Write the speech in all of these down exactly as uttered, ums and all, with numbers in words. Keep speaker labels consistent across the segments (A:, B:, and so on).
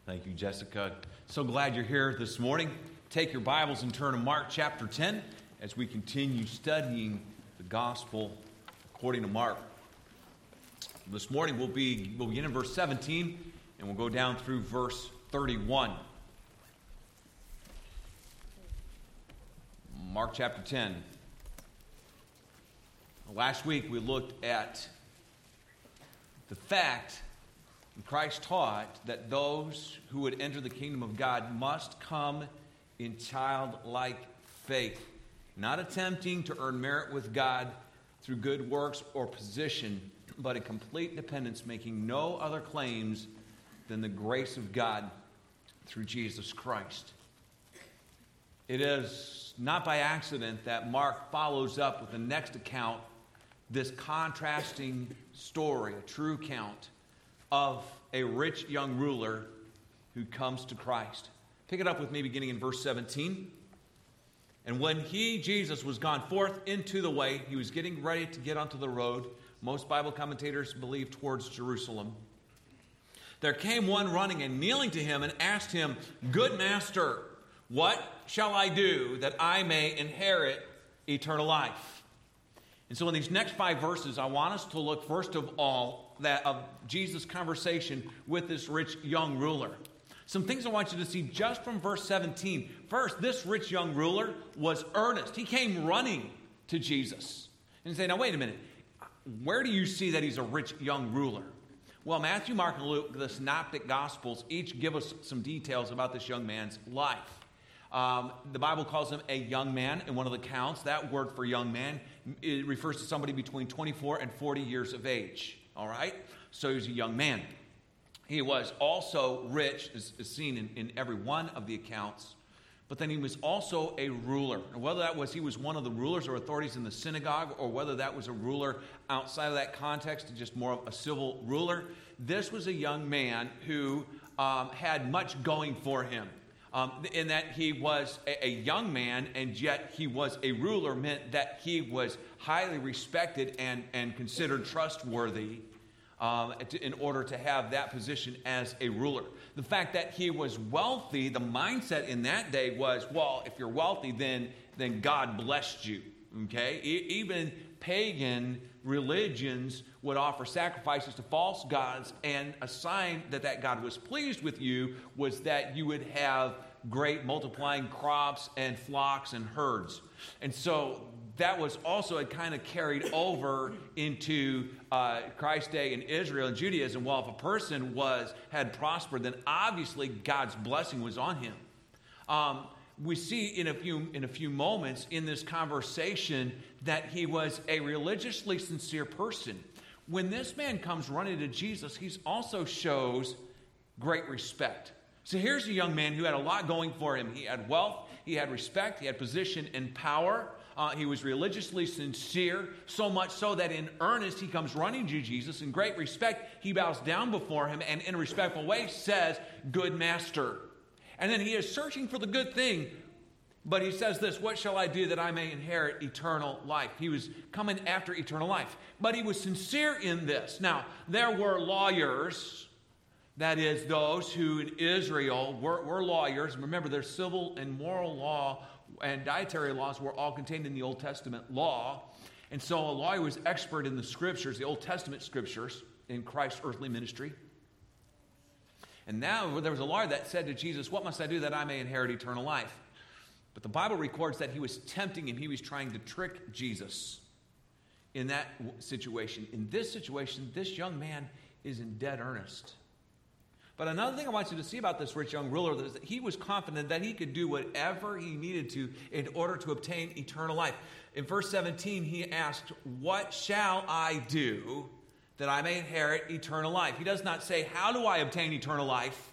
A: Thank you, Jessica. So glad you're here this morning. Take your Bibles and turn to Mark chapter ten as we continue studying the gospel according to Mark. This morning we'll be we'll begin in verse seventeen and we'll go down through verse thirty-one. Mark chapter ten. Last week we looked at the fact Christ taught that those who would enter the kingdom of God must come in childlike faith, not attempting to earn merit with God through good works or position, but in complete dependence, making no other claims than the grace of God through Jesus Christ. It is not by accident that Mark follows up with the next account, this contrasting story, a true account of a rich young ruler who comes to Christ. Pick it up with me beginning in verse seventeen. And when he, Jesus, was gone forth into the way, he was getting ready to get onto the road. Most Bible commentators believe towards Jerusalem. There came one running and kneeling to him and asked him, "Good master, what shall I do that I may inherit eternal life?" And so in these next five verses, I want us to look first of all that of Jesus' conversation with this rich young ruler. Some things I want you to see just from verse seventeen. First, this rich young ruler was earnest. He came running to Jesus. And you say, now wait a minute. Where do you see that he's a rich young ruler? Well, Matthew, Mark, and Luke, the synoptic gospels, each give us some details about this young man's life. Um, the Bible calls him a young man in one of the accounts. That word for young man, it refers to somebody between twenty-four and forty years of age. All right? So he was a young man. He was also rich, as seen in, in every one of the accounts. But then he was also a ruler. And whether that was he was one of the rulers or authorities in the synagogue, or whether that was a ruler outside of that context, just more of a civil ruler, this was a young man who um, had much going for him. Um, in that he was a, a young man, and yet he was a ruler, meant that he was highly respected and, and considered trustworthy um, to, in order to have that position as a ruler. The fact that he was wealthy, the mindset in that day was, well, if you're wealthy, then, then God blessed you. Okay? E- even pagan religions would offer sacrifices to false gods, and a sign that that God was pleased with you was that you would have great multiplying crops and flocks and herds. And so that was also a kind of carried over into uh, Christ's day in Israel and Judaism. Well, if a person was had prospered, then obviously God's blessing was on him. Um, we see in a few in a few moments in this conversation that he was a religiously sincere person. When this man comes running to Jesus, he also shows great respect. So here's a young man who had a lot going for him. He had wealth, he had respect, he had position and power. Uh, he was religiously sincere, so much so that in earnest he comes running to Jesus. In great respect, he bows down before him and in a respectful way says, "Good master." And then he is searching for the good thing, but he says this, "What shall I do that I may inherit eternal life?" He was coming after eternal life, but he was sincere in this. Now, there were lawyers, that is, those who in Israel were, were lawyers. Remember, their civil and moral law and dietary laws were all contained in the Old Testament law. And so a lawyer was expert in the scriptures, the Old Testament scriptures, in Christ's earthly ministry. And now there was a lawyer that said to Jesus, "What must I do that I may inherit eternal life?" But the Bible records that he was tempting him. He was trying to trick Jesus in that situation. In this situation, this young man is in dead earnest. But another thing I want you to see about this rich young ruler is that he was confident that he could do whatever he needed to in order to obtain eternal life. In verse seventeen, he asked, "What shall I do that I may inherit eternal life?" He does not say, "How do I obtain eternal life?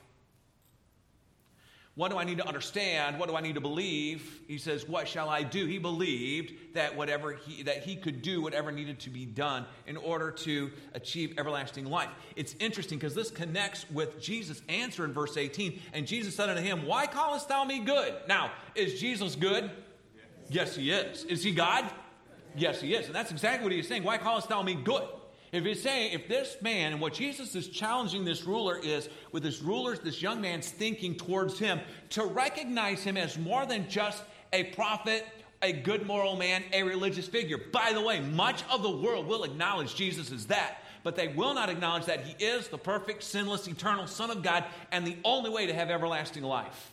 A: What do I need to understand? What do I need to believe?" He says, "What shall I do?" He believed that whatever he that he could do whatever needed to be done in order to achieve everlasting life. It's interesting because this connects with Jesus' answer in verse eighteen. And Jesus said unto him, "Why callest thou me good?" Now, is Jesus good? Yes, yes he is. Is he God? Yes, he is. And that's exactly what he is saying. Why callest thou me good? If he's saying, if this man, and what Jesus is challenging this ruler is, with this ruler's, this young man's thinking towards him, to recognize him as more than just a prophet, a good moral man, a religious figure. By the way, much of the world will acknowledge Jesus as that, but they will not acknowledge that he is the perfect, sinless, eternal Son of God, and the only way to have everlasting life.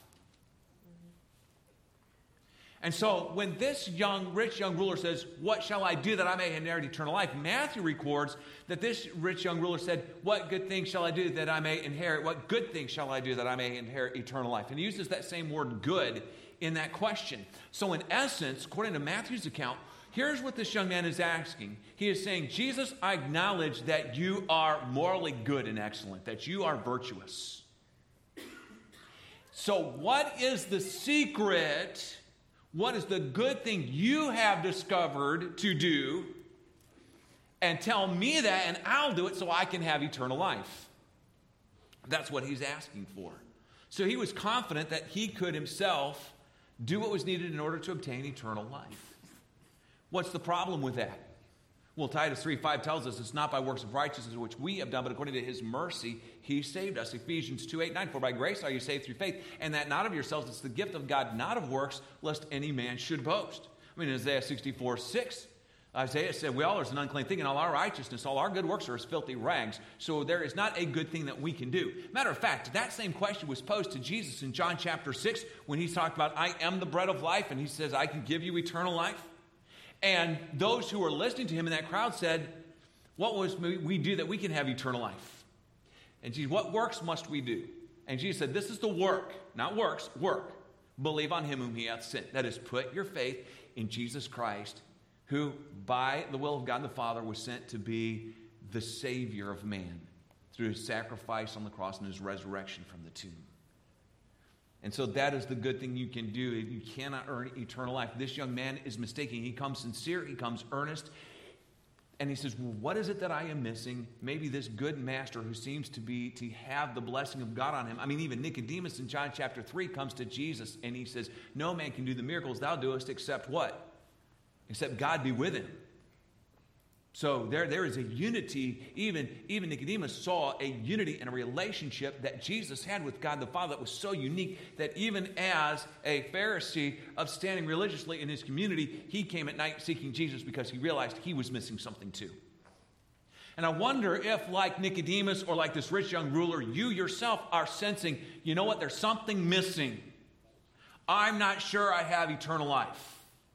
A: And so when this young, rich young ruler says, what shall I do that I may inherit eternal life? Matthew records that this rich young ruler said, what good things shall I do that I may inherit? What good things shall I do that I may inherit eternal life? And he uses that same word good in that question. So in essence, according to Matthew's account, here's what this young man is asking. He is saying, Jesus, I acknowledge that you are morally good and excellent, that you are virtuous. So what is the secret? What is the good thing you have discovered to do? And tell me that, and I'll do it so I can have eternal life. That's what he's asking for. So he was confident that he could himself do what was needed in order to obtain eternal life. What's the problem with that? Well, Titus three five tells us it's not by works of righteousness which we have done, but according to his mercy, he saved us. Ephesians two eight nine, for by grace are you saved through faith, and that not of yourselves, it's the gift of God, not of works, lest any man should boast. I mean, in Isaiah sixty-four six, Isaiah said, we all are as an unclean thing, and all our righteousness, all our good works are as filthy rags. So there is not a good thing that we can do. Matter of fact, that same question was posed to Jesus in John chapter six, when he talked about, I am the bread of life, and he says, I can give you eternal life. And those who were listening to him in that crowd said, what must we do that we can have eternal life? And Jesus, what works must we do? And Jesus said, this is the work, not works, work. Believe on him whom he hath sent. That is, put your faith in Jesus Christ, who by the will of God the Father was sent to be the Savior of man through his sacrifice on the cross and his resurrection from the tomb. And so that is the good thing you can do. You cannot earn eternal life. This young man is mistaken. He comes sincere. He comes earnest. And he says, well, what is it that I am missing? Maybe this good master who seems to be, to have the blessing of God on him. I mean, even Nicodemus in John chapter three comes to Jesus and he says, no man can do the miracles thou doest except what? Except God be with him. So there, there is a unity. Even, even Nicodemus saw a unity and a relationship that Jesus had with God the Father that was so unique that even as a Pharisee upstanding religiously in his community, he came at night seeking Jesus because he realized he was missing something too. And I wonder if, like Nicodemus or like this rich young ruler, you yourself are sensing, you know what, there's something missing. I'm not sure I have eternal life.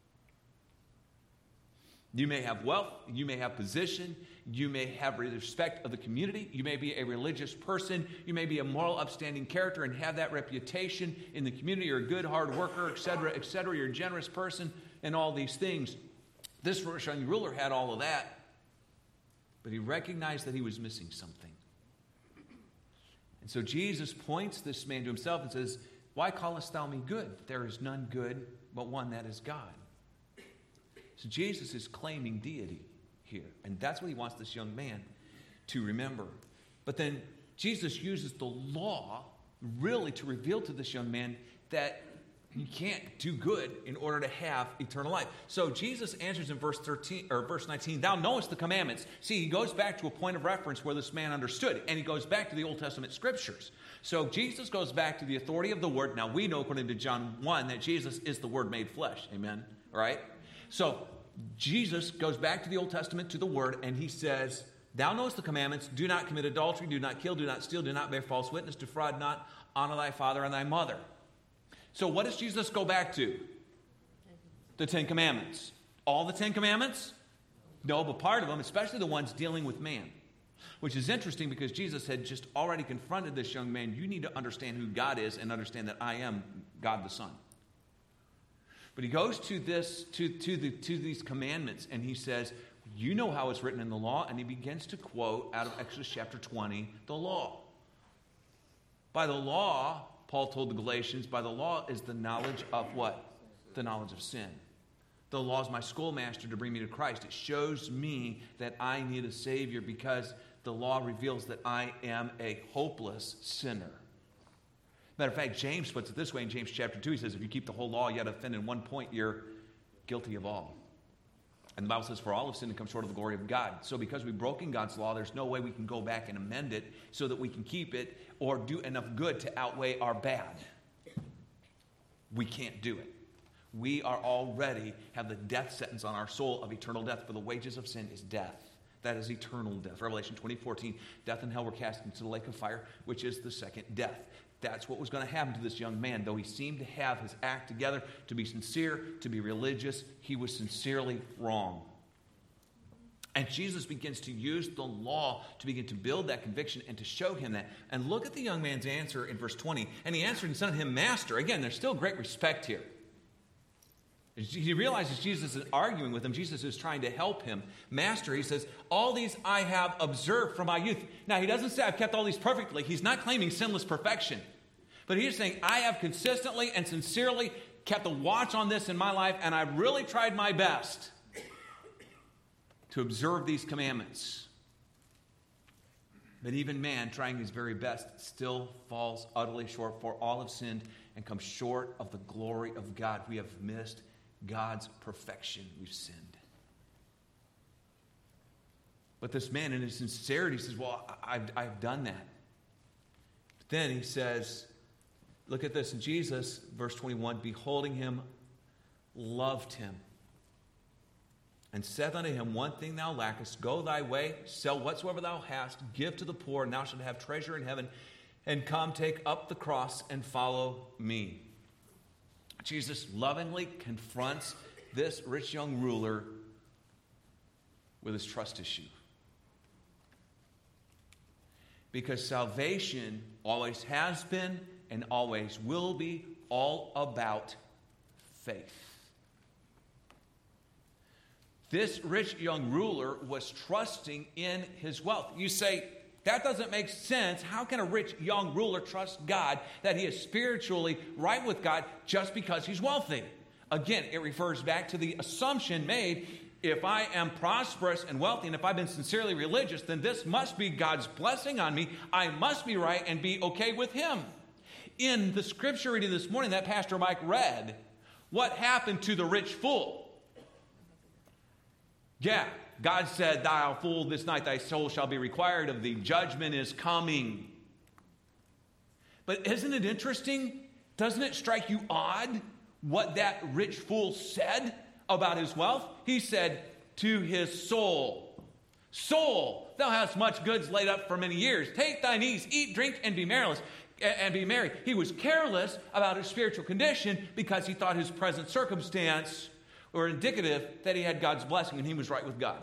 A: You may have wealth, you may have position, you may have respect of the community, you may be a religious person, you may be a moral, upstanding character and have that reputation in the community. You're a good, hard worker, et cetera, et cetera. You're a generous person and all these things. This rich young ruler had all of that, but he recognized that he was missing something. And so Jesus points this man to himself and says, why callest thou me good? There is none good but one, that is God. So Jesus is claiming deity here. And that's what he wants this young man to remember. But then Jesus uses the law really to reveal to this young man that you can't do good in order to have eternal life. So Jesus answers in verse thirteen or verse nineteen, thou knowest the commandments. See, he goes back to a point of reference where this man understood, and he goes back to the Old Testament scriptures. So Jesus goes back to the authority of the Word. Now we know, according to John one, that Jesus is the Word made flesh. Amen? All right? So Jesus goes back to the Old Testament, to the Word, and he says, thou knowest the commandments, do not commit adultery, do not kill, do not steal, do not bear false witness, defraud not, honor thy father and thy mother. So what does Jesus go back to? The Ten Commandments. All the Ten Commandments? No, but part of them, especially the ones dealing with man. Which is interesting because Jesus had just already confronted this young man. You need to understand who God is and understand that I am God the Son. But he goes to this, to, to, the, to these commandments, and he says, you know how it's written in the law, and he begins to quote out of Exodus chapter twenty, the law. By the law, Paul told the Galatians, by the law is the knowledge of what? The knowledge of sin. The law is my schoolmaster to bring me to Christ. It shows me that I need a Savior because the law reveals that I am a hopeless sinner. Matter of fact, James puts it this way in James chapter two. He says, if you keep the whole law, yet offend in one point, you're guilty of all. And the Bible says, for all have sinned and come short of the glory of God. So because we've broken God's law, there's no way we can go back and amend it so that we can keep it or do enough good to outweigh our bad. We can't do it. We are already have the death sentence on our soul of eternal death, for the wages of sin is death. That is eternal death. Revelation twenty fourteen, death and hell were cast into the lake of fire, which is the second death. That's what was going to happen to this young man. Though he seemed to have his act together, to be sincere, to be religious, he was sincerely wrong. And Jesus begins to use the law to begin to build that conviction and to show him that. And look at the young man's answer in verse twenty. And he answered and said unto him, Master. Again, there's still great respect here. He realizes Jesus is arguing with him. Jesus is trying to help him. Master, he says, all these I have observed from my youth. Now, he doesn't say I've kept all these perfectly. He's not claiming sinless perfection. But he's saying, I have consistently and sincerely kept a watch on this in my life, and I've really tried my best to observe these commandments. But even man, trying his very best, still falls utterly short. For all have sinned and come short of the glory of God. We have missed God's perfection. We've sinned. But this man, in his sincerity, says, well, I've, I've done that. But then he says, look at this. And Jesus, verse twenty-one, beholding him, loved him, and saith unto him, one thing thou lackest, go thy way, sell whatsoever thou hast, give to the poor, and thou shalt have treasure in heaven, and come take up the cross and follow me. Jesus lovingly confronts this rich young ruler with his trust issue. Because salvation always has been and always will be all about faith. This rich young ruler was trusting in his wealth. You say, that doesn't make sense. How can a rich young ruler trust God, that he is spiritually right with God, just because he's wealthy? Again, it refers back to the assumption made, if I am prosperous and wealthy, and if I've been sincerely religious, then this must be God's blessing on me. I must be right and be okay with him. In the scripture reading this morning that Pastor Mike read, what happened to the rich fool? Yeah, God said, thou fool, this night thy soul shall be required of thee. Judgment is coming. But isn't it interesting? Doesn't it strike you odd what that rich fool said about his wealth? He said to his soul, soul, thou hast much goods laid up for many years. Take thine ease, eat, drink, and be merry. And be merry. He was careless about his spiritual condition because he thought his present circumstance were indicative that he had God's blessing and he was right with God.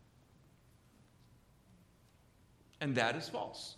A: And that is false.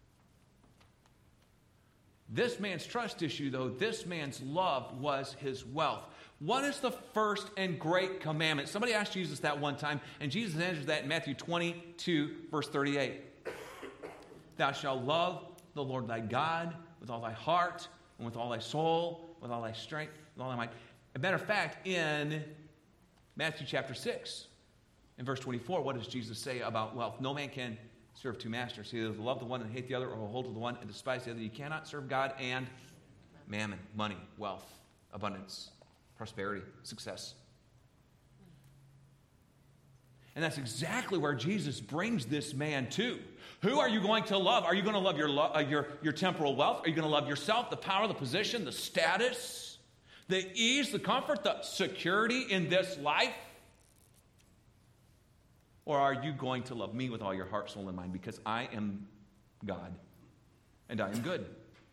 A: This man's trust issue, though, this man's love was his wealth. What is the first and great commandment? Somebody asked Jesus that one time, and Jesus answers that in Matthew twenty-two, verse thirty-eight. Thou shalt love the Lord thy God with all thy heart, and with all thy soul, with all thy strength, with all thy might. As a matter of fact, in Matthew chapter six, in verse twenty-four, what does Jesus say about wealth? No man can serve two masters. He either love the one and hate the other, or hold to the one and despise the other. You cannot serve God and mammon, money, wealth, abundance, prosperity, success. And that's exactly where Jesus brings this man to. Who are you going to love? Are you going to love your, lo- uh, your, your temporal wealth? Are you going to love yourself, the power, the position, the status, the ease, the comfort, the security in this life? Or are you going to love me with all your heart, soul, and mind? Because I am God, and I am good.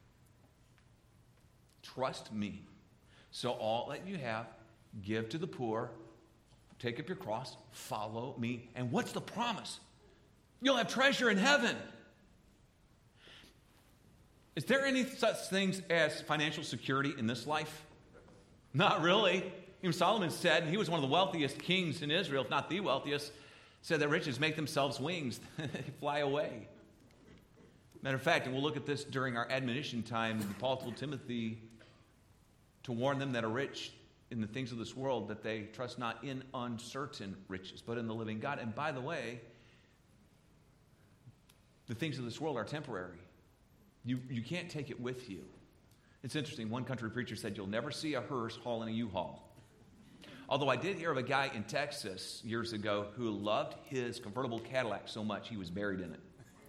A: Trust me. So all that you have, give to the poor, take up your cross, follow me. And what's the promise? You'll have treasure in heaven. Is there any such things as financial security in this life? Not really. Even Solomon said, and he was one of the wealthiest kings in Israel, if not the wealthiest, said that riches make themselves wings. They fly away. Matter of fact, and we'll look at this during our admonition time, Paul told Timothy to warn them that are rich in the things of this world, that they trust not in uncertain riches, but in the living God. And by the way, the things of this world are temporary. You, you can't take it with you. It's interesting. One country preacher said, you'll never see a hearse hauling a U-Haul. Although I did hear of a guy in Texas years ago who loved his convertible Cadillac so much he was buried in it.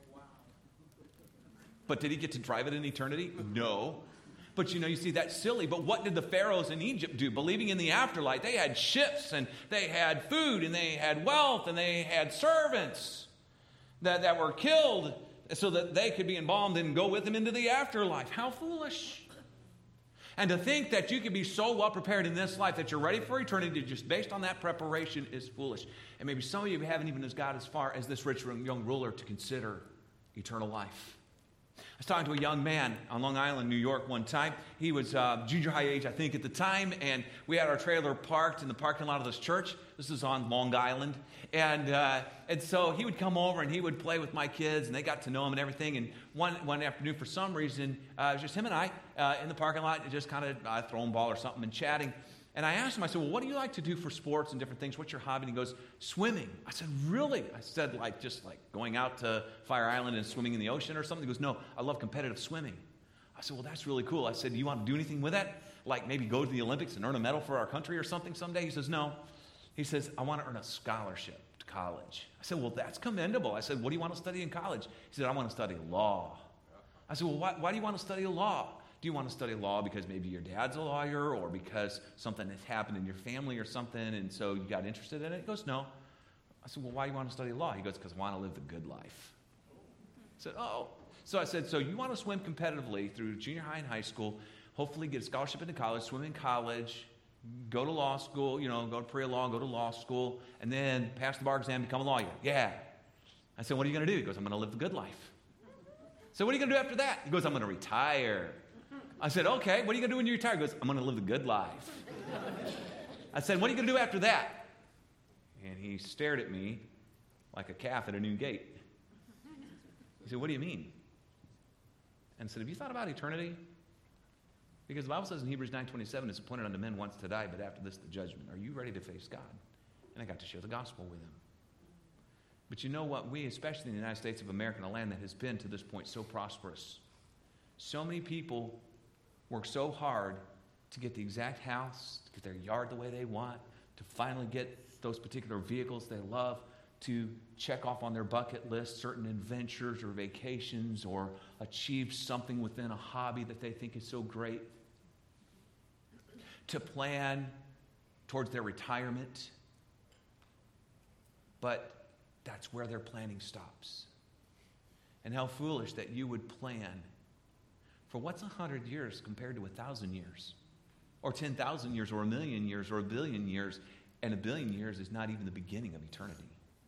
A: But did he get to drive it in eternity? No. But you know, you see, that's silly. But what did the pharaohs in Egypt do? Believing in the afterlife, they had ships, and they had food, and they had wealth, and they had servants that, that were killed so that they could be embalmed and go with them into the afterlife. How foolish. And to think that you could be so well prepared in this life that you're ready for eternity just based on that preparation is foolish. And maybe some of you haven't even as got as far as this rich young ruler to consider eternal life. I was talking to a young man on Long Island, New York one time. He was uh, junior high age, I think, at the time, and we had our trailer parked in the parking lot of this church. This is on Long Island. And uh, and so he would come over and he would play with my kids, and they got to know him and everything. And one, one afternoon, for some reason, uh, it was just him and I uh, in the parking lot, just kind of uh, throwing ball or something and chatting. And I asked him, I said, well, what do you like to do for sports and different things? What's your hobby? And he goes, swimming. I said, really? I said, like, just like going out to Fire Island and swimming in the ocean or something? He goes, no, I love competitive swimming. I said, well, that's really cool. I said, do you want to do anything with that? Like maybe go to the Olympics and earn a medal for our country or something someday? He says, no. He says, I want to earn a scholarship to college. I said, well, that's commendable. I said, what do you want to study in college? He said, I want to study law. I said, well, why, why do you want to study law? Do you want to study law because maybe your dad's a lawyer or because something has happened in your family or something and so you got interested in it? He goes, no. I said, well, why do you want to study law? He goes, because I want to live the good life. I said, oh. So I said, so you want to swim competitively through junior high and high school, hopefully get a scholarship into college, swim in college, go to law school, you know, go to pre-law, go to law school, and then pass the bar exam, become a lawyer. Yeah. I said, what are you going to do? He goes, I'm going to live the good life. So what are you going to do after that? He goes, I'm going to retire. I said, okay, what are you going to do when you retire? He goes, I'm going to live the good life. I said, what are you going to do after that? And he stared at me like a calf at a new gate. He said, what do you mean? And I said, have you thought about eternity? Because the Bible says in Hebrews nine twenty-seven, it's appointed unto men once to die, but after this the judgment. Are you ready to face God? And I got to share the gospel with him. But you know what? We, especially in the United States of America, a land that has been to this point so prosperous, so many people work so hard to get the exact house, to get their yard the way they want, to finally get those particular vehicles they love, to check off on their bucket list certain adventures or vacations or achieve something within a hobby that they think is so great, to plan towards their retirement. But that's where their planning stops. And how foolish that you would plan for what's a hundred years compared to a thousand years, or ten thousand years, or a million years, or a billion years, and a billion years is not even the beginning of eternity.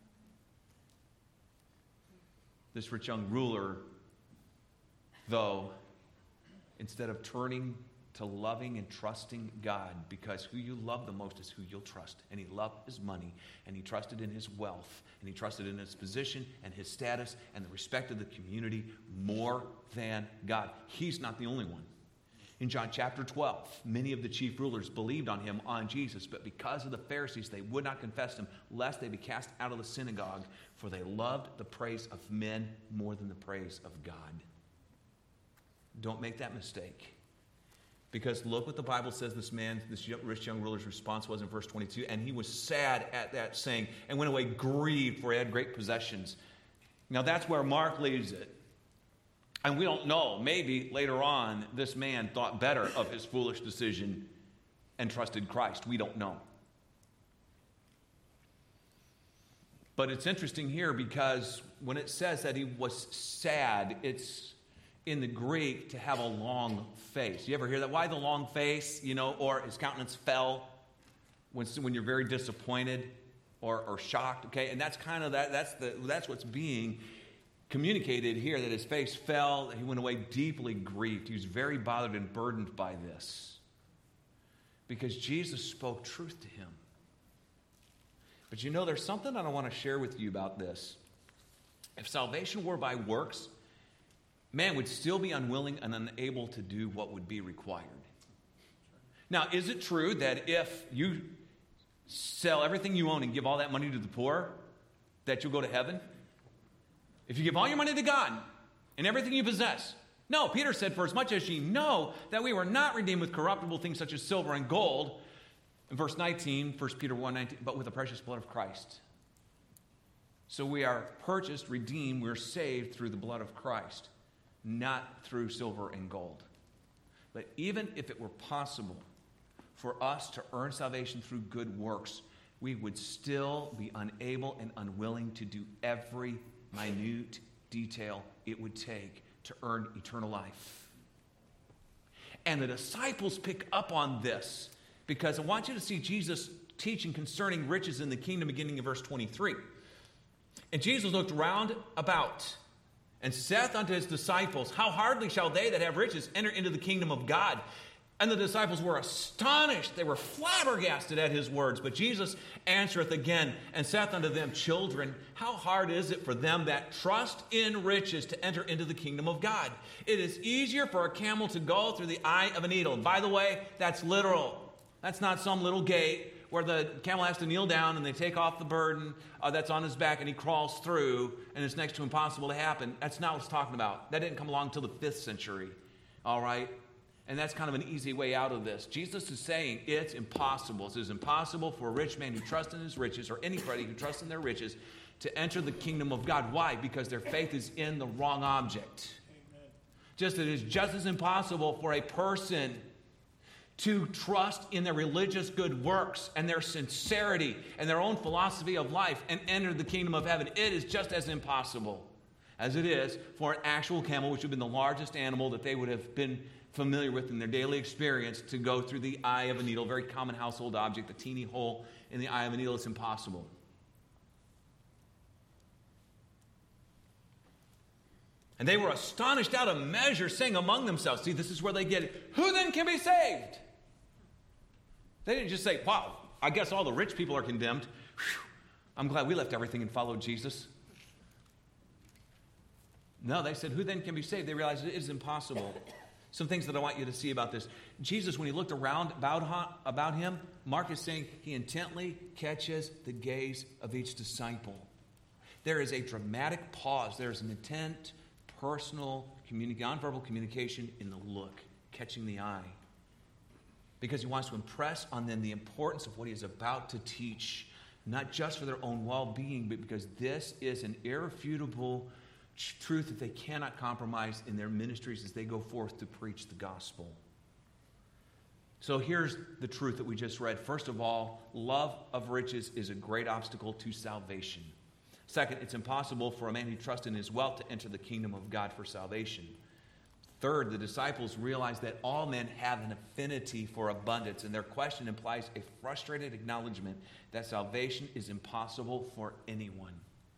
A: This rich young ruler, though, instead of turning to loving and trusting God, because who you love the most is who you'll trust. And he loved his money, and he trusted in his wealth, and he trusted in his position and his status and the respect of the community more than God. He's not the only one. In John chapter twelve, many of the chief rulers believed on him, on Jesus, but because of the Pharisees, they would not confess him, lest they be cast out of the synagogue, for they loved the praise of men more than the praise of God. Don't make that mistake. Because look what the Bible says this man, this rich young ruler's response was in verse twenty-two. And he was sad at that saying and went away grieved, for he had great possessions. Now that's where Mark leaves it. And we don't know. Maybe later on this man thought better of his foolish decision and trusted Christ. We don't know. But it's interesting here because when it says that he was sad, it's in the Greek to have a long face. You ever hear that? Why the long face? You know, or his countenance fell when, when you're very disappointed or, or shocked. Okay, and that's kind of that. That's the that's what's being communicated here. That his face fell. He went away deeply grieved. He was very bothered and burdened by this because Jesus spoke truth to him. But you know, there's something that I want to share with you about this. If salvation were by works, man would still be unwilling and unable to do what would be required. Now, is it true that if you sell everything you own and give all that money to the poor, that you'll go to heaven? If you give all your money to God and everything you possess? No, Peter said, for as much as ye know that we were not redeemed with corruptible things such as silver and gold In verse nineteen, First Peter one nineteen, but with the precious blood of Christ. So we are purchased, redeemed, we're saved through the blood of Christ, not through silver and gold. But even if it were possible for us to earn salvation through good works, we would still be unable and unwilling to do every minute detail it would take to earn eternal life. And the disciples pick up on this because I want you to see Jesus teaching concerning riches in the kingdom beginning in verse twenty-three. And Jesus looked round about and saith unto his disciples, how hardly shall they that have riches enter into the kingdom of God? And the disciples were astonished. They were flabbergasted at his words. But Jesus answereth again and saith unto them, children, how hard is it for them that trust in riches to enter into the kingdom of God? It is easier for a camel to go through the eye of a needle. By the way, that's literal. That's not some little gate where the camel has to kneel down and they take off the burden uh, that's on his back and he crawls through and it's next to impossible to happen. That's not what it's talking about. That didn't come along until the fifth century. All right? And that's kind of an easy way out of this. Jesus is saying it's impossible. It is impossible for a rich man who trusts in his riches, or anybody who trusts in their riches, to enter the kingdom of God. Why? Because their faith is in the wrong object. Amen. Just it is just as impossible for a person to trust in their religious good works and their sincerity and their own philosophy of life and enter the kingdom of heaven. It is just as impossible as it is for an actual camel, which would have been the largest animal that they would have been familiar with in their daily experience, to go through the eye of a needle, very common household object, the teeny hole in the eye of a needle. It's impossible. And they were astonished out of measure, saying among themselves, see, this is where they get it, who then can be saved? They didn't just say, wow, I guess all the rich people are condemned. Whew, I'm glad we left everything and followed Jesus. No, they said, who then can be saved? They realized it is impossible. Some things that I want you to see about this. Jesus, when he looked around about, about him, Mark is saying he intently catches the gaze of each disciple. There is a dramatic pause. There is an intent, personal, communi- nonverbal communication in the look, catching the eye. Because he wants to impress on them the importance of what he is about to teach, not just for their own well-being, but because this is an irrefutable truth that they cannot compromise in their ministries as they go forth to preach the gospel. So here's the truth that we just read. First of all, love of riches is a great obstacle to salvation. Second, it's impossible for a man who trusts in his wealth to enter the kingdom of God for salvation. Third, the disciples realize that all men have an affinity for abundance, and their question implies a frustrated acknowledgement that salvation is impossible for anyone.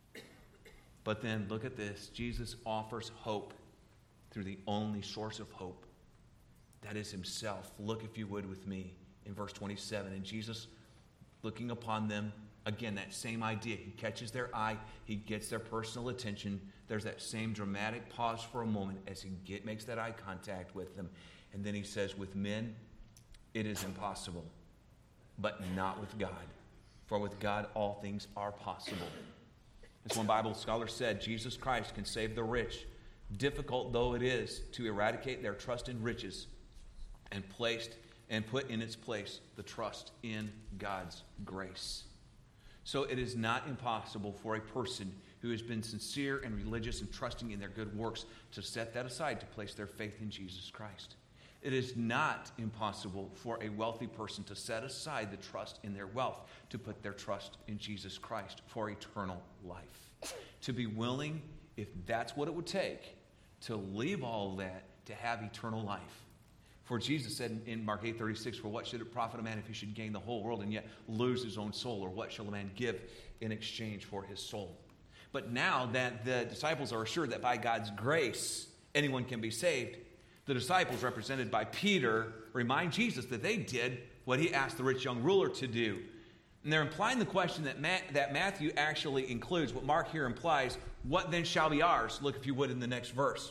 A: But then, look at this. Jesus offers hope through the only source of hope. That is himself. Look, if you would, with me in verse twenty-seven. And Jesus, looking upon them, again, that same idea. He catches their eye. He gets their personal attention. There's that same dramatic pause for a moment as he get, makes that eye contact with them. And then he says, with men, it is impossible, but not with God. For with God, all things are possible. As one Bible scholar said, Jesus Christ can save the rich, difficult though it is to eradicate their trust in riches and placed and put in its place the trust in God's grace. So it is not impossible for a person who has been sincere and religious and trusting in their good works to set that aside to place their faith in Jesus Christ. It is not impossible for a wealthy person to set aside the trust in their wealth to put their trust in Jesus Christ for eternal life. To be willing, if that's what it would take, to leave all that to have eternal life. For Jesus said in Mark eight thirty-six, for what should it profit a man if he should gain the whole world and yet lose his own soul? Or what shall a man give in exchange for his soul? But now that the disciples are assured that by God's grace anyone can be saved, the disciples, represented by Peter, remind Jesus that they did what he asked the rich young ruler to do. And they're implying the question that, Ma- that Matthew actually includes. What Mark here implies, what then shall be ours? Look, if you would, in the next verse.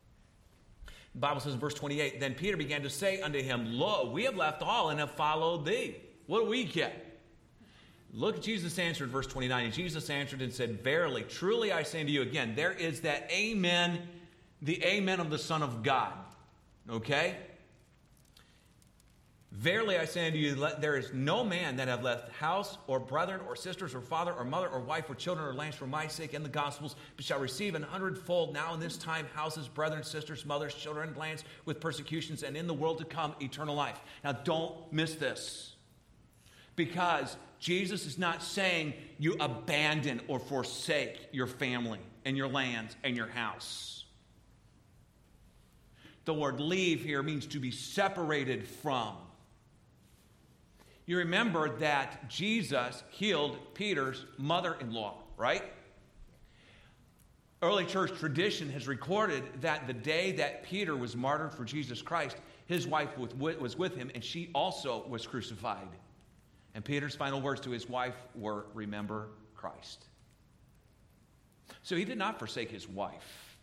A: The Bible says in verse twenty-eight, then Peter began to say unto him, lo, we have left all and have followed thee. What do we get? Look at Jesus' answer in verse twenty-nine. And Jesus answered and said, verily, truly I say unto you again, there is that amen, the amen of the Son of God. Okay? Verily I say unto you, let- there is no man that hath left house, or brethren, or sisters, or father, or mother, or wife, or children, or lands for my sake and the gospel's, but shall receive an hundredfold now in this time houses, brethren, sisters, mothers, children, lands, with persecutions, and in the world to come eternal life. Now don't miss this, because Jesus is not saying you abandon or forsake your family and your lands and your house. The word leave here means to be separated from. You remember that Jesus healed Peter's mother-in-law, right? Early church tradition has recorded that the day that Peter was martyred for Jesus Christ, his wife was with him, and she also was crucified. And Peter's final words to his wife were, "Remember Christ." So he did not forsake his wife.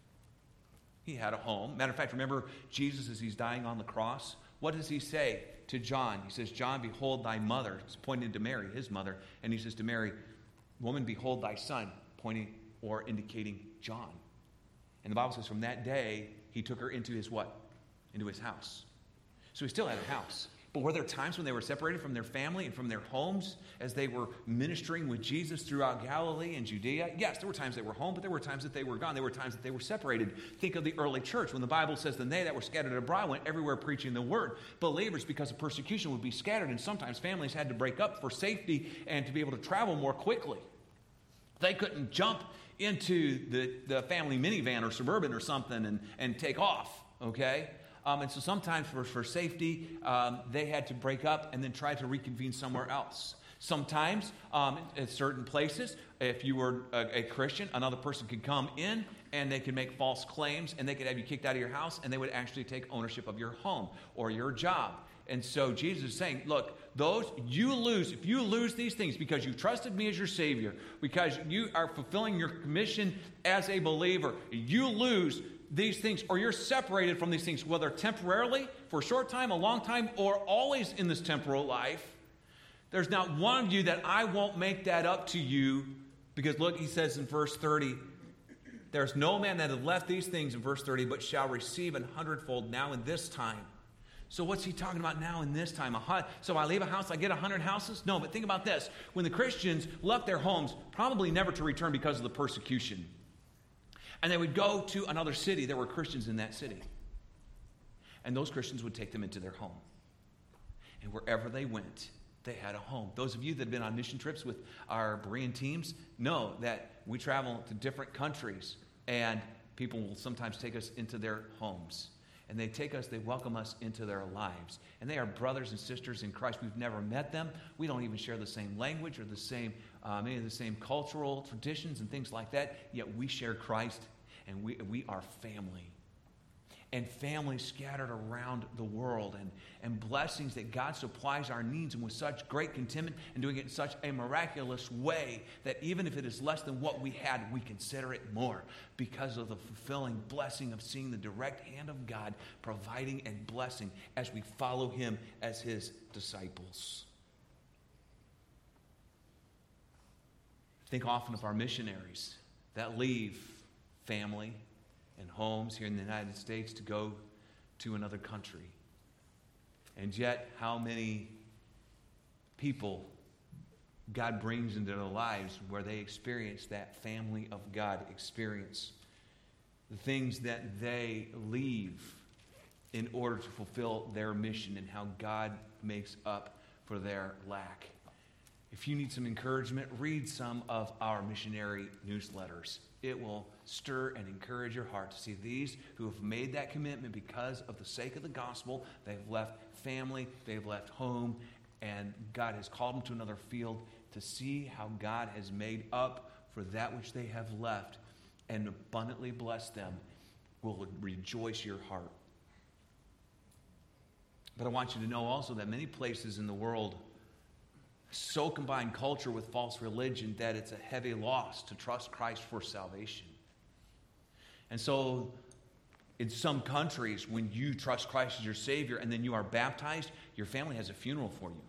A: He had a home. Matter of fact, remember Jesus as he's dying on the cross? What does he say to John? He says, "John, behold thy mother." It's pointing to Mary, his mother. And he says to Mary, "Woman, behold thy son," pointing or indicating John. And the Bible says from that day, he took her into his what? Into his house. So he still had a house. But were there times when they were separated from their family and from their homes as they were ministering with Jesus throughout Galilee and Judea? Yes, there were times they were home, but there were times that they were gone. There were times that they were separated. Think of the early church when the Bible says, "Then they that were scattered abroad went everywhere preaching the word." Believers, because of persecution, would be scattered, and sometimes families had to break up for safety and to be able to travel more quickly. They couldn't jump into the, the family minivan or Suburban or something and, and take off, okay? Um, and so sometimes for, for safety, um, they had to break up and then try to reconvene somewhere else. Sometimes um, in certain places, if you were a, a Christian, another person could come in and they could make false claims and they could have you kicked out of your house and they would actually take ownership of your home or your job. And so Jesus is saying, look, those you lose, if you lose these things because you trusted me as your Savior, because you are fulfilling your commission as a believer, you lose these things, or you're separated from these things, whether temporarily, for a short time, a long time, or always in this temporal life. There's not one of you that I won't make that up to you, because look, he says in verse thirty, there's no man that hath left these things, in verse thirty, but shall receive an hundredfold now in this time. So what's he talking about now in this time? A, so I leave a house, I get a hundred houses? No, but think about this. When the Christians left their homes, probably never to return because of the persecution, and they would go to another city, there were Christians in that city. And those Christians would take them into their home. And wherever they went, they had a home. Those of you that have been on mission trips with our Berean teams know that we travel to different countries, and people will sometimes take us into their homes. And they take us, they welcome us into their lives. And they are brothers and sisters in Christ. We've never met them. We don't even share the same language or the same, uh, many of the same cultural traditions and things like that. Yet we share Christ, and we, we are family. And families scattered around the world, and, and blessings that God supplies our needs, and with such great contentment, and doing it in such a miraculous way that even if it is less than what we had, we consider it more because of the fulfilling blessing of seeing the direct hand of God providing and blessing as we follow him as his disciples. Think often of our missionaries that leave family and homes here in the United States to go to another country. And yet, how many people God brings into their lives where they experience that family of God experience. The things that they leave in order to fulfill their mission, and how God makes up for their lack. If you need some encouragement, read some of our missionary newsletters. It will stir and encourage your heart to see these who have made that commitment because of the sake of the gospel. They've left family, they've left home, and God has called them to another field to see how God has made up for that which they have left and abundantly blessed them. Will rejoice your heart. But I want you to know also that many places in the world so combine culture with false religion that it's a heavy loss to trust Christ for salvation. And so in some countries, when you trust Christ as your Savior and then you are baptized, your family has a funeral for you.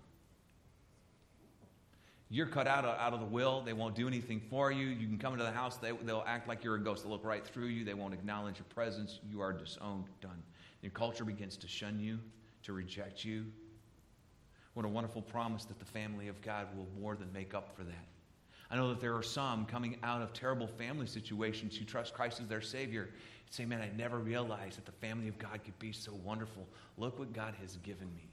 A: You're cut out of, out of the will. They won't do anything for you. You can come into the house. They, they'll act like you're a ghost. They'll look right through you. They won't acknowledge your presence. You are disowned, done. Your culture begins to shun you, to reject you. What a wonderful promise that the family of God will more than make up for that. I know that there are some coming out of terrible family situations who trust Christ as their Savior and say, man, I never realized that the family of God could be so wonderful. Look what God has given me.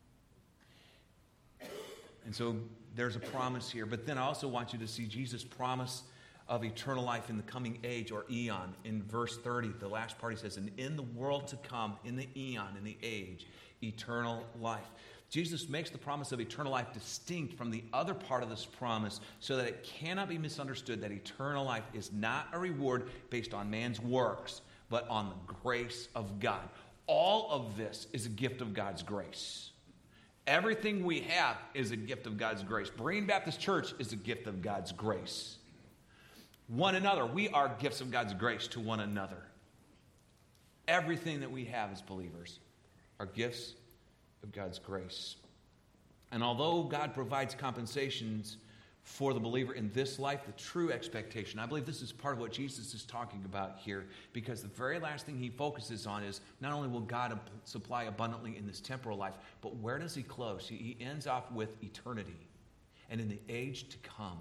A: And so there's a promise here. But then I also want you to see Jesus' promise of eternal life in the coming age or eon. In verse thirty, the last part he says, and in the world to come, in the eon, in the age, eternal life. Jesus makes the promise of eternal life distinct from the other part of this promise so that it cannot be misunderstood that eternal life is not a reward based on man's works, but on the grace of God. All of this is a gift of God's grace. Everything we have is a gift of God's grace. Berean Baptist Church is a gift of God's grace. One another, we are gifts of God's grace to one another. Everything that we have as believers are gifts of God's grace. And although God provides compensations for the believer in this life, the true expectation, I believe this is part of what Jesus is talking about here, because the very last thing he focuses on is not only will God ab- supply abundantly in this temporal life, but where does he close? He, he ends off with eternity and in the age to come.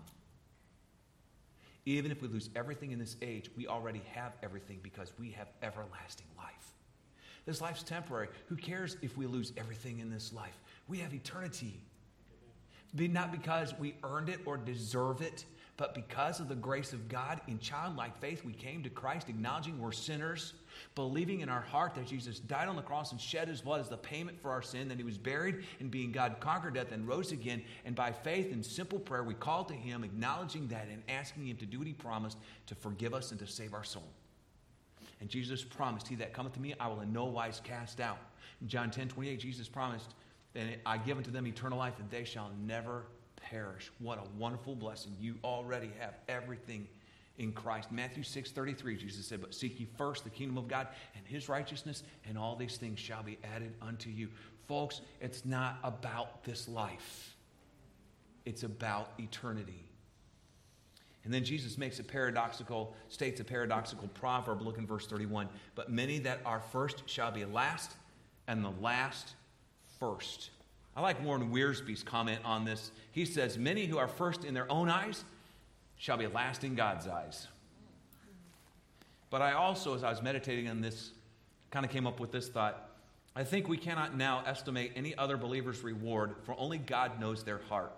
A: Even if we lose everything in this age, we already have everything because we have everlasting life. This life's temporary. Who cares if we lose everything in this life? We have eternity. Not because we earned it or deserve it, but because of the grace of God. In childlike faith, we came to Christ acknowledging we're sinners, believing in our heart that Jesus died on the cross and shed his blood as the payment for our sin, that he was buried, and being God conquered death and rose again. And by faith and simple prayer, we call to him, acknowledging that and asking him to do what he promised, to forgive us and to save our soul. And Jesus promised, he that cometh to me, I will in no wise cast out. In John ten twenty-eight, Jesus promised, and I give unto them eternal life, and they shall never perish. What a wonderful blessing. You already have everything in Christ. Matthew six thirty-three, Jesus said, but seek ye first the kingdom of God and his righteousness, and all these things shall be added unto you. Folks, it's not about this life. It's about eternity. And then Jesus makes a paradoxical, states a paradoxical proverb. Look in verse thirty-one. But many that are first shall be last, and the last first. I like Warren Wiersbe's comment on this. He says, many who are first in their own eyes shall be last in God's eyes. But I also, as I was meditating on this, kind of came up with this thought. I think we cannot now estimate any other believer's reward, for only God knows their heart.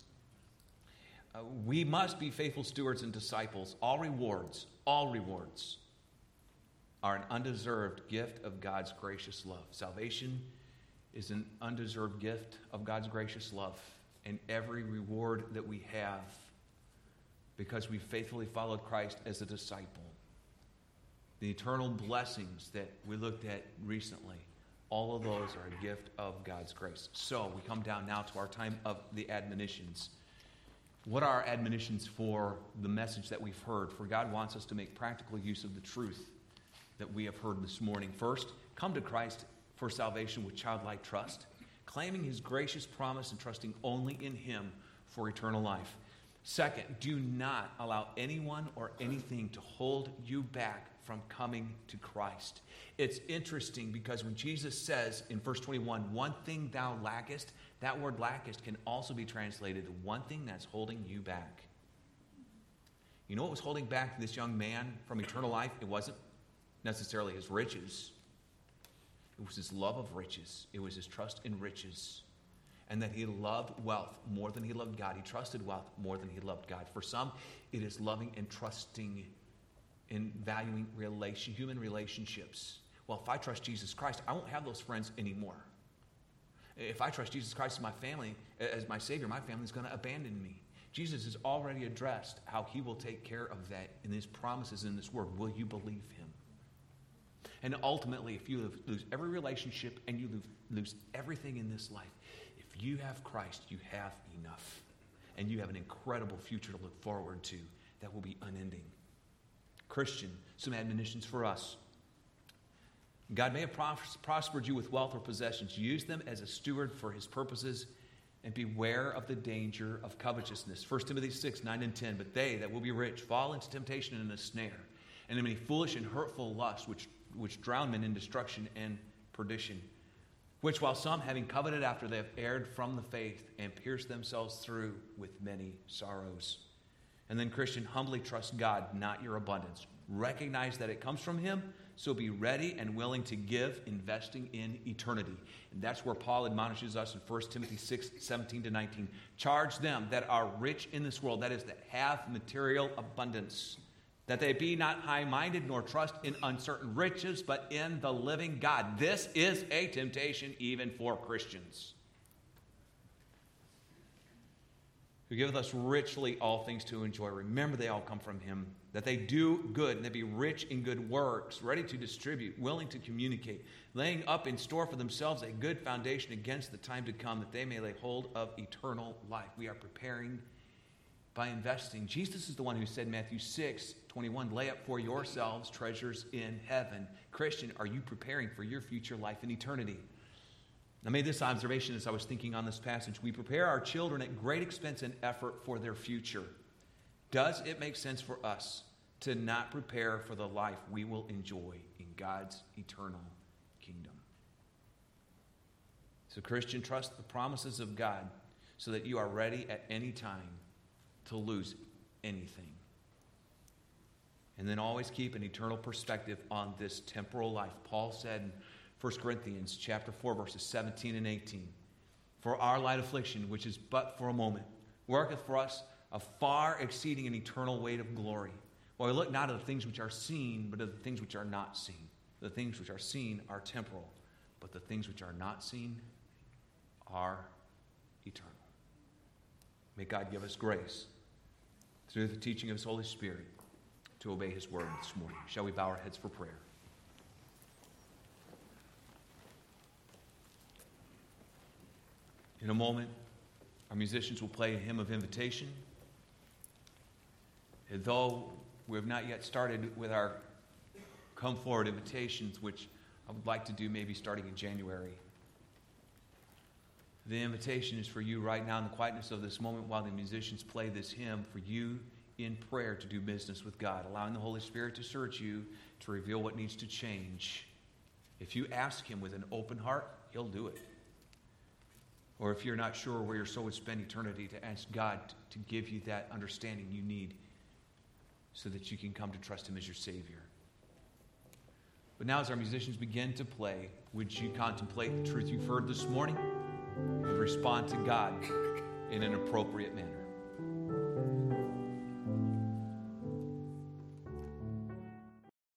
A: Uh, we must be faithful stewards and disciples. All rewards, all rewards are an undeserved gift of God's gracious love. Salvation is an undeserved gift of God's gracious love. And every reward that we have because we faithfully followed Christ as a disciple, the eternal blessings that we looked at recently, all of those are a gift of God's grace. So we come down now to our time of the admonitions. What are our admonitions for the message that we've heard? For God wants us to make practical use of the truth that we have heard this morning. First, come to Christ for salvation with childlike trust, claiming his gracious promise and trusting only in him for eternal life. Second, do not allow anyone or anything to hold you back from coming to Christ. It's interesting because when Jesus says in verse twenty-one, one thing thou lackest, that word lackest can also be translated one thing that's holding you back. You know what was holding back this young man from eternal life? It wasn't necessarily his riches. It was his love of riches. It was his trust in riches. And that he loved wealth more than he loved God. He trusted wealth more than he loved God. For some, it is loving and trusting in valuing relation, human relationships. Well, if I trust Jesus Christ, I won't have those friends anymore. If I trust Jesus Christ as my family, as my Savior, my family is going to abandon me. Jesus has already addressed how he will take care of that in his promises in this word. Will you believe him? And ultimately, if you lose every relationship and you lose everything in this life, if you have Christ, you have enough. And you have an incredible future to look forward to that will be unending. Christian, some admonitions for us. God may have pros- prospered you with wealth or possessions. Use them as a steward for his purposes and beware of the danger of covetousness. First Timothy six, nine and ten. But they that will be rich fall into temptation and a snare, and in many foolish and hurtful lusts, which, which drown men in destruction and perdition. which while some, having coveted after, they have erred from the faith and pierced themselves through with many sorrows. And then, Christian, humbly trust God, not your abundance. Recognize that it comes from Him, so be ready and willing to give, investing in eternity. And that's where Paul admonishes us in First Timothy six, seventeen to nineteen. Charge them that are rich in this world, that is, that have material abundance, that they be not high-minded nor trust in uncertain riches, but in the living God. This is a temptation even for Christians, who giveth us richly all things to enjoy. Remember, they all come from Him, that they do good, and they be rich in good works, ready to distribute, willing to communicate, laying up in store for themselves a good foundation against the time to come, that they may lay hold of eternal life. We are preparing by investing. Jesus is the one who said in Matthew six twenty-one, lay up for yourselves treasures in heaven. Christian, are you preparing for your future life in eternity? I made this observation as I was thinking on this passage. We prepare our children at great expense and effort for their future. Does it make sense for us to not prepare for the life we will enjoy in God's eternal kingdom? So, Christian, trust the promises of God so that you are ready at any time to lose anything. And then always keep an eternal perspective on this temporal life. Paul said in First Corinthians chapter four, verses seventeen and eighteen, for our light affliction, which is but for a moment, worketh for us a far exceeding and eternal weight of glory. Well, we look not at the things which are seen, but at the things which are not seen. The things which are seen are temporal, but the things which are not seen are eternal. May God give us grace through the teaching of His Holy Spirit to obey His word this morning. Shall we bow our heads for prayer? In a moment, our musicians will play a hymn of invitation. And though we have not yet started with our come forward invitations, which I would like to do maybe starting in January, the invitation is for you right now in the quietness of this moment while the musicians play this hymn, for you in prayer to do business with God, allowing the Holy Spirit to search you, to reveal what needs to change. If you ask Him with an open heart, He'll do it. Or if you're not sure where your soul would spend eternity, to ask God to give you that understanding you need so that you can come to trust Him as your Savior. But now as our musicians begin to play, would you contemplate the truth you've heard this morning and respond to God in an appropriate manner?